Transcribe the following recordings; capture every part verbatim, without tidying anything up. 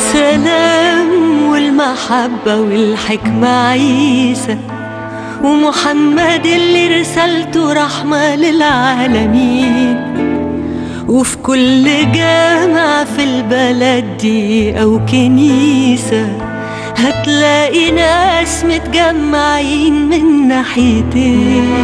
السلام والمحبة والحكمة عيسى، ومحمد اللي رسالته رحمة للعالمين. وفي كل جامع في البلد دي أو كنيسة هتلاقي ناس متجمعين من ناحيتين.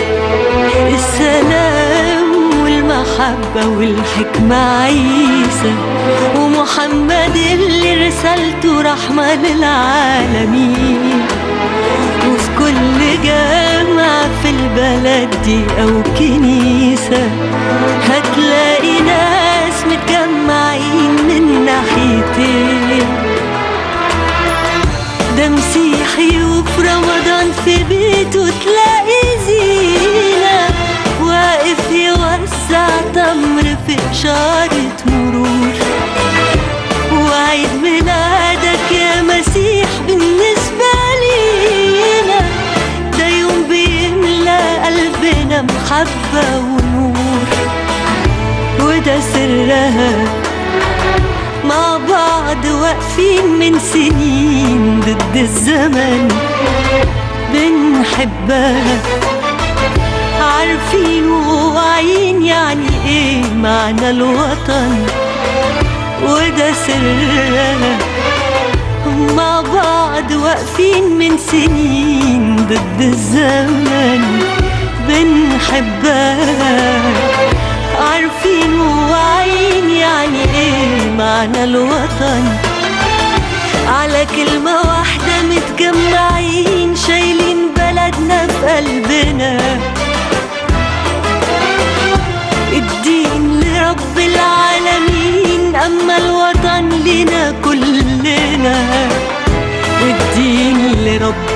السلام والمحبة والحكمة عيسى، ومحمد اللي رسالته رحمة للعالمين. وفي كل جامع في البلد دي أو كنيسة هتلاقي ناس متجمعين من ناحيتين. ده مسيحي وفي رمضان في بيته تلاقي زينة واقف يوزع تمر في إشارة مرور. وعيد ميلادك يا مسيح بالنسبة لينا ده يوم بيملى قلبنا محبة ونور. وده سرها مع بعض واقفين من سنين ضد الزمن بنحبها، عارفين وواعيين يعني ايه معنى الوطن. وده سرها مع بعض واقفين من سنين ضد الزمن بنحبها، عارفين وواعيين يعني ايه معنى الوطن. على كلمة واحدة متجمعين شايلين بلدنا في قلبنا. الدين لرب العالمين أما الوطن لنا كلنا. الدين لرب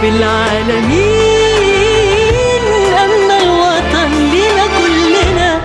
العالمين أما الوطن لنا كلنا.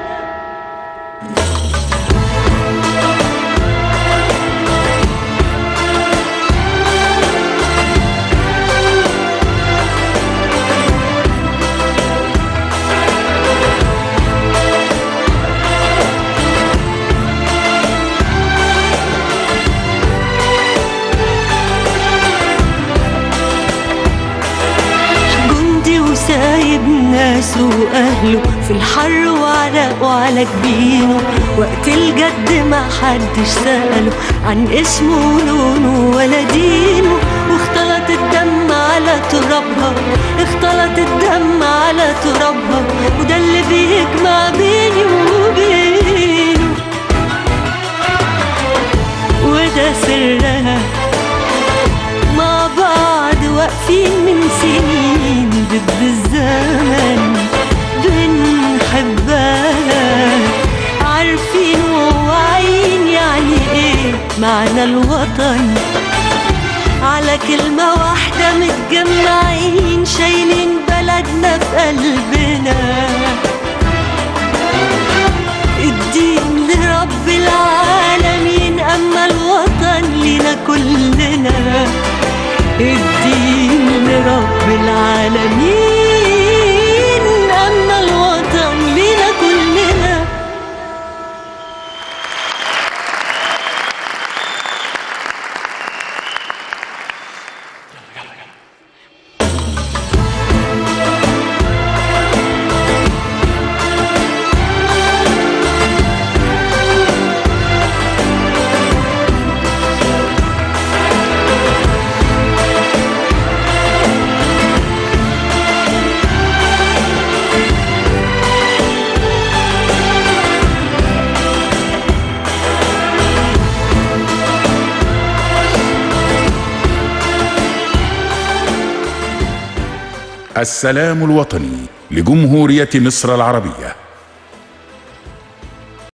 سايب ناسه وأهله في الحر وعرق وعلى جبينه. وقت الجد ما حدش سأله عن اسمه ولونه ولا دينه. واختلط الدم على ترابها، اختلط الدم على ترابها، وده اللي بيجمع بيني وبينه. وده سرها مع بعض واقفين من سنين ضد الزمن بنحبها، عارفين وواعيين يعني ايه معنى الوطن. على كلمة واحدة متجمعين شايلين بلدنا في قلبنا. الدين لرب العالمين أما الوطن لنا كلنا. الدين لرب العالمين أما الوطن لنا كلنا. السلام الوطني لجمهورية مصر العربية.